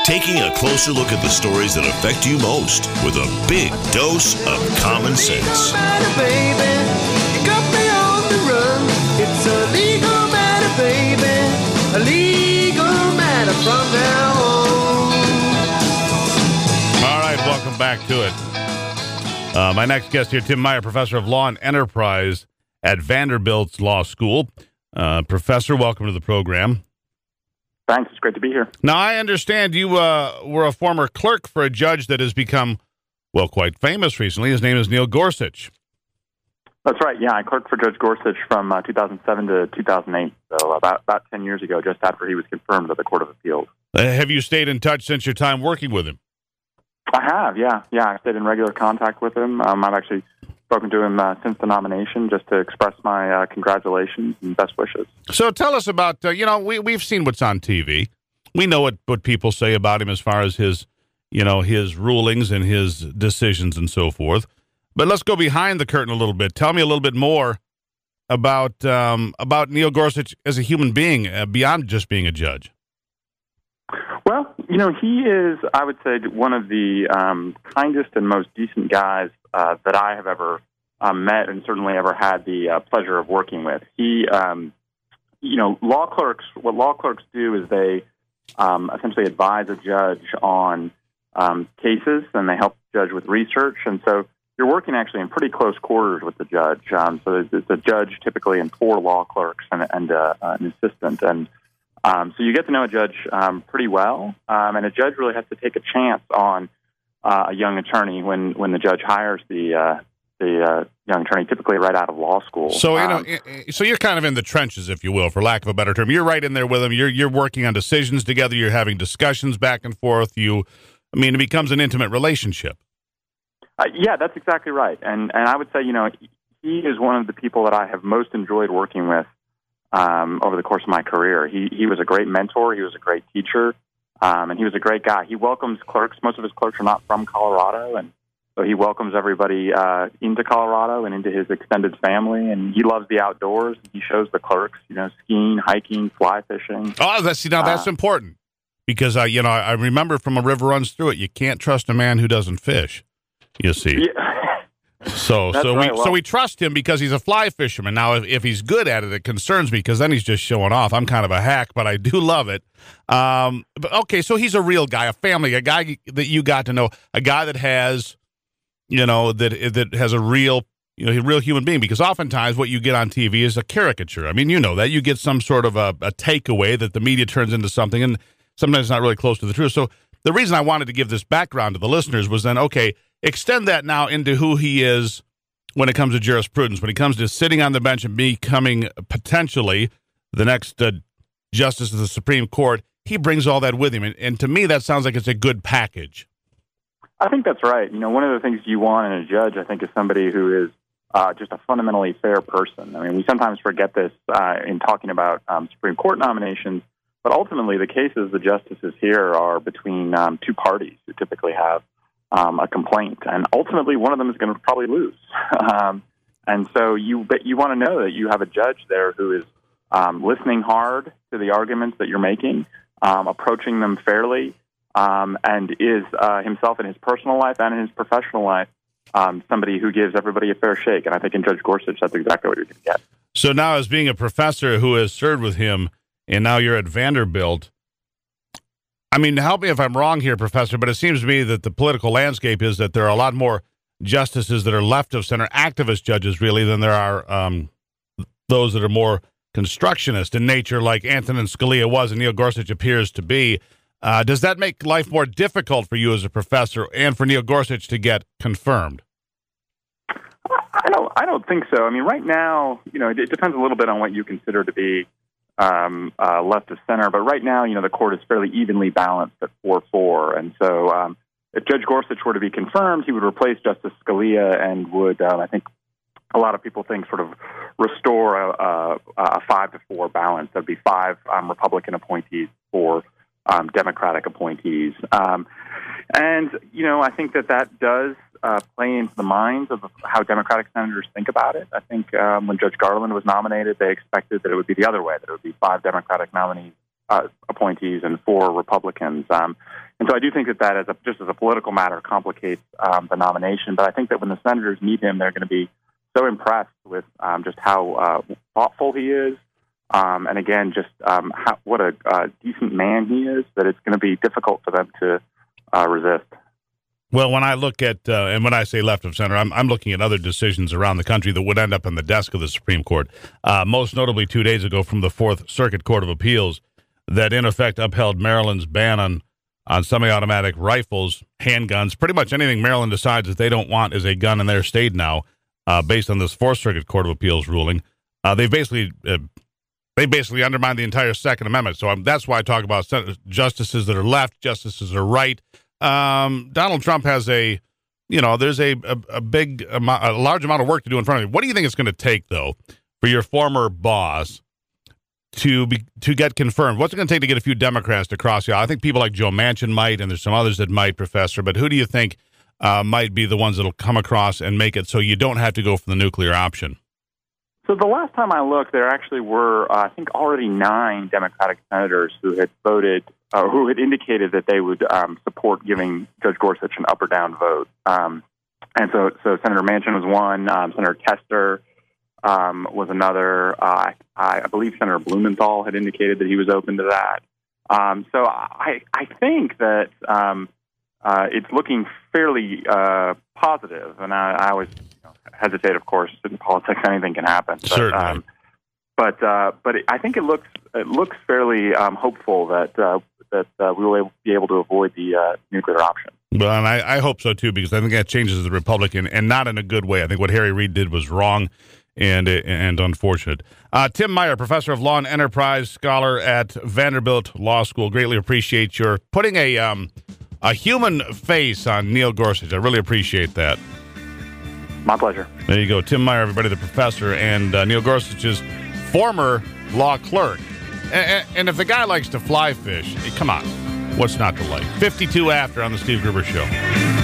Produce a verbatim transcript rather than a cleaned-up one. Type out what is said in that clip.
taking a closer look at the stories that affect you most with a big dose of common sense. Legal matter, baby. You got me on the run. It's a legal matter, baby. A legal matter from now on. All right, welcome back to it. Uh, my next guest here, Tim Meyer, professor of law and enterprise at Vanderbilt Law School. Uh, professor, welcome to the program. Thanks. It's great to be here. Now, I understand you uh, were a former clerk for a judge that has become, well, quite famous recently. His name is Neil Gorsuch. That's right. Yeah, I clerked for Judge Gorsuch from uh, two thousand seven to two thousand eight, so about, about ten years ago, just after he was confirmed at the Court of Appeals. Uh, have you stayed in touch since your time working with him? I have, yeah. Yeah, I stayed in regular contact with him. Um, I've actually spoken to him uh, since the nomination just to express my uh, congratulations and best wishes. So tell us about, uh, you know, we, we've seen what's on T V. We know what, what people say about him as far as his, you know, his rulings and his decisions and so forth. But let's go behind the curtain a little bit. Tell me a little bit more about um, about Neil Gorsuch as a human being, uh, beyond just being a judge. Well, you know, he is, I would say, one of the um, kindest and most decent guys uh, that I have ever um, met and certainly ever had the uh, pleasure of working with. He, um, you know, law clerks, what law clerks do is they um, essentially advise a judge on um, cases, and they help the judge with research. And so you're working actually in pretty close quarters with the judge. Um, so it's, it's a judge typically and four law clerks and, and uh, an assistant. And Um, so you get to know a judge um, pretty well, um, and a judge really has to take a chance on uh, a young attorney when, when the judge hires the uh, the uh, young attorney, typically right out of law school. So you know, um, so you're kind of in the trenches, if you will, for lack of a better term. You're right in there with them. You're you're working on decisions together. You're having discussions back and forth. You, I mean, it becomes an intimate relationship. Uh, yeah, that's exactly right. And and I would say, you know, he is one of the people that I have most enjoyed working with Um, over the course of my career. He he was a great mentor. He was a great teacher, um, and he was a great guy. He welcomes clerks. Most of his clerks are not from Colorado, and so he welcomes everybody uh, into Colorado and into his extended family. And he loves the outdoors. He shows the clerks, you know, skiing, hiking, fly fishing. Oh, that's see, now that's uh, important because uh, you know I, I remember from A River Runs Through It. You can't trust a man who doesn't fish. You see. Yeah. So, That's so right. we well, so we trust him because he's a fly fisherman. Now, if, if he's good at it, it concerns me because then he's just showing off. I'm kind of a hack, but I do love it. Um, but okay, so he's a real guy, a family, a guy that you got to know, a guy that has, you know, that that has a real, you know, a real human being. Because oftentimes what you get on T V is a caricature. I mean, you know that you get some sort of a, a takeaway that the media turns into something, and sometimes it's not really close to the truth. So the reason I wanted to give this background to the listeners was then, okay, extend that now into who he is when it comes to jurisprudence, when it comes to sitting on the bench and becoming potentially the next uh, justice of the Supreme Court. He brings all that with him. And, and to me, that sounds like it's a good package. I think that's right. You know, one of the things you want in a judge, I think, is somebody who is uh, just a fundamentally fair person. I mean, we sometimes forget this uh, in talking about um, Supreme Court nominations, but ultimately the cases the justices here are between um, two parties who typically have Um, a complaint, and ultimately one of them is going to probably lose. Um, and so you but you want to know that you have a judge there who is um, listening hard to the arguments that you're making, um, approaching them fairly, um, and is uh, himself in his personal life and in his professional life um, somebody who gives everybody a fair shake. And I think in Judge Gorsuch, that's exactly what you're going to get. So now, as being a professor who has served with him, and now you're at Vanderbilt, I mean, help me if I'm wrong here, Professor, but it seems to me that the political landscape is that there are a lot more justices that are left of center, activist judges, really, than there are um, those that are more constructionist in nature, like Antonin Scalia was and Neil Gorsuch appears to be. Uh, does that make life more difficult for you as a professor and for Neil Gorsuch to get confirmed? I don't. I don't think so. I mean, right now, you know, it, it depends a little bit on what you consider to be Um, uh, left of center, but right now, you know, the court is fairly evenly balanced at four four, and so um, if Judge Gorsuch were to be confirmed, he would replace Justice Scalia and would, um, I think, a lot of people think, sort of restore a, a, a five to four balance. There'd be five um, Republican appointees, four um, Democratic appointees, um, and you know, I think that that does uh, play into the minds of how Democratic senators think about it. I think um, when Judge Garland was nominated, they expected that it would be the other way, that it would be five Democratic nominees uh, appointees and four Republicans. Um, and so I do think that that, as a, just as a political matter, complicates um, the nomination. But I think that when the senators meet him, they're going to be so impressed with um, just how uh, thoughtful he is. Um, and again, just um, how, what a uh, decent man he is, that it's going to be difficult for them to uh, resist. Well, when I look at, uh, and when I say left of center, I'm, I'm looking at other decisions around the country that would end up on the desk of the Supreme Court. Uh, most notably two days ago from the Fourth Circuit Court of Appeals that in effect upheld Maryland's ban on, on semi-automatic rifles, handguns, pretty much anything Maryland decides that they don't want as a gun in their state now, uh, based on this Fourth Circuit Court of Appeals ruling. Uh, they basically... Uh, They basically undermine the entire Second Amendment. So um, that's why I talk about justices that are left, justices that are right. Um, Donald Trump has a, you know, there's a, a, a big, amount, a large amount of work to do in front of him. What do you think it's going to take, though, for your former boss to be to get confirmed? What's it going to take to get a few Democrats to cross the aisle? I think people like Joe Manchin might, and there's some others that might, Professor. But who do you think uh, might be the ones that will come across and make it so you don't have to go for the nuclear option? So the last time I looked, there actually were, uh, I think, already nine Democratic senators who had voted, uh, who had indicated that they would um, support giving Judge Gorsuch an up or down vote. Um, and so, so Senator Manchin was one. Um, Senator Tester um, was another. Uh, I, I believe Senator Blumenthal had indicated that he was open to that. Um, so I, I think that um, uh, it's looking fairly uh, positive, and I, I always hesitate, of course. In politics, anything can happen. But, Certainly. Um, but uh, but it, I think it looks it looks fairly um, hopeful that uh, that uh, we will be able to avoid the uh, nuclear option. Well, and I, I hope so too, because I think that changes the Republican, and not in a good way. I think what Harry Reid did was wrong and and unfortunate. Uh, Tim Meyer, professor of law and enterprise, scholar at Vanderbilt Law School. Greatly appreciate your putting a um, a human face on Neil Gorsuch. I really appreciate that. My pleasure. There you go. Tim Meyer, everybody, the professor, and uh, Neil Gorsuch's former law clerk. And, and if the guy likes to fly fish, come on. What's not to like? fifty-two after on the Steve Gruber Show.